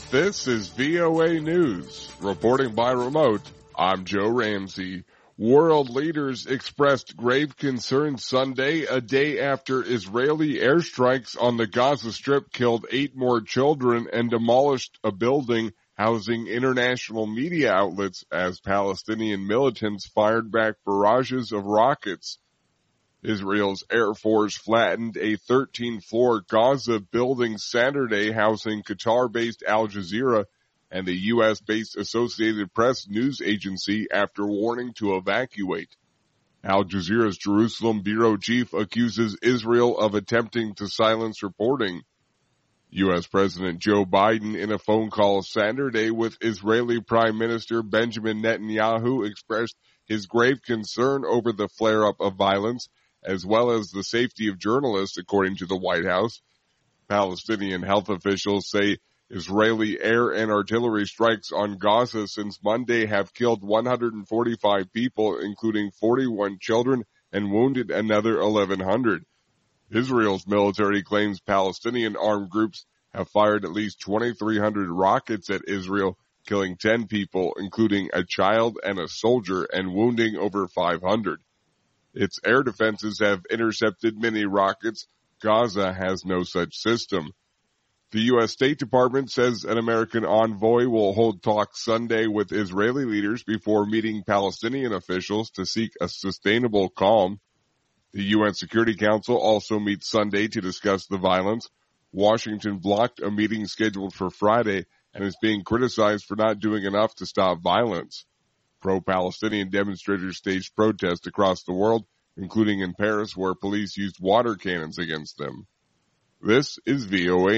This is VOA News. Reporting by remote, I'm Joe Ramsey. World leaders expressed grave concern Sunday, a day after Israeli airstrikes on the Gaza Strip killed 8 more children and demolished a building housing international media outlets as Palestinian militants fired back barrages of rockets. Israel's Air Force flattened a 13-floor Gaza building Saturday housing Qatar-based Al Jazeera and the U.S.-based Associated Press news agency after warning to evacuate. Al Jazeera's Jerusalem bureau chief accuses Israel of attempting to silence reporting. U.S. President Joe Biden, in a phone call Saturday with Israeli Prime Minister Benjamin Netanyahu, expressed his grave concern over the flare-up of violence as well as the safety of journalists, according to the White House. Palestinian health officials say Israeli air and artillery strikes on Gaza since Monday have killed 145 people, including 41 children, and wounded another 1,100. Israel's military claims Palestinian armed groups have fired at least 2,300 rockets at Israel, killing 10 people, including a child and a soldier, and wounding over 500. Its air defenses have intercepted many rockets. Gaza has no such system. The U.S. State Department says an American envoy will hold talks Sunday with Israeli leaders before meeting Palestinian officials to seek a sustainable calm. The UN Security Council also meets Sunday to discuss the violence. Washington blocked a meeting scheduled for Friday and is being criticized for not doing enough to stop violence. Pro-Palestinian demonstrators staged protests across the world, including in Paris, where police used water cannons against them. This is VOA